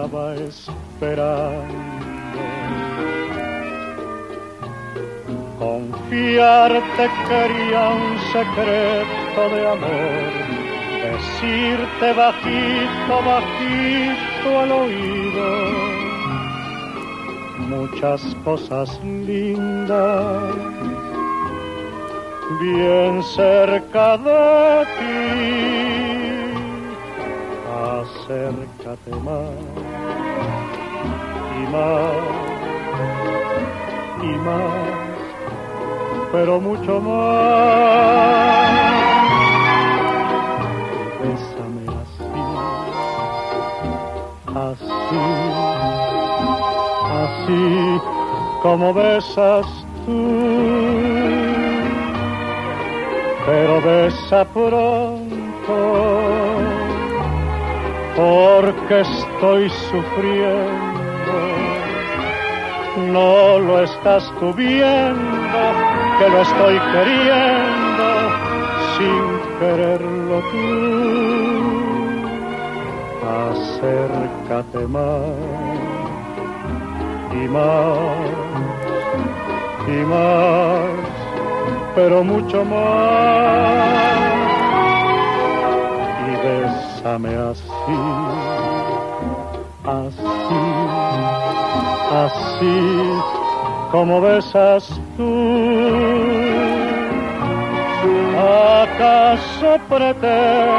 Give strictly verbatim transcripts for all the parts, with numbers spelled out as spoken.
estaba esperando. Confiarte quería un secreto de amor, decirte bajito, bajito al oído muchas cosas lindas, bien cerca de ti. Acércate más y más y más, pero mucho más. Bésame así, así, así como besas tú, pero besa pronto, porque estoy sufriendo. No lo estás tú viendo, que lo estoy queriendo sin quererlo tú. Acércate más y más y más, pero mucho más, y bésame así, así, así como besas tú. ¿Acaso pretendes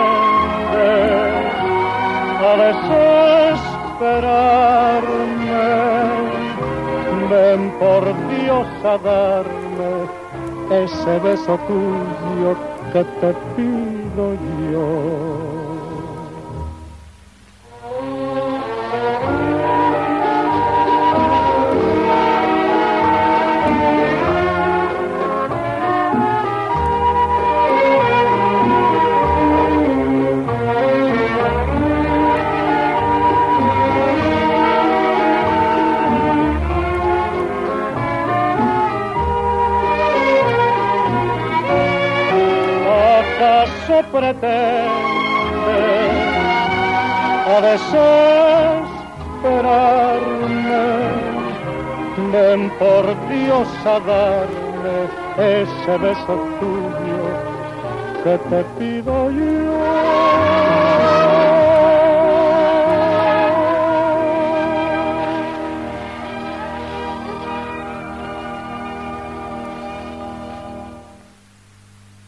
a desesperarme? Ven por Dios a darme ese beso tuyo que te pido yo. ¿Acaso pretendes a desesperarme? Ven por Dios a darme ese beso tuyo que te pido yo.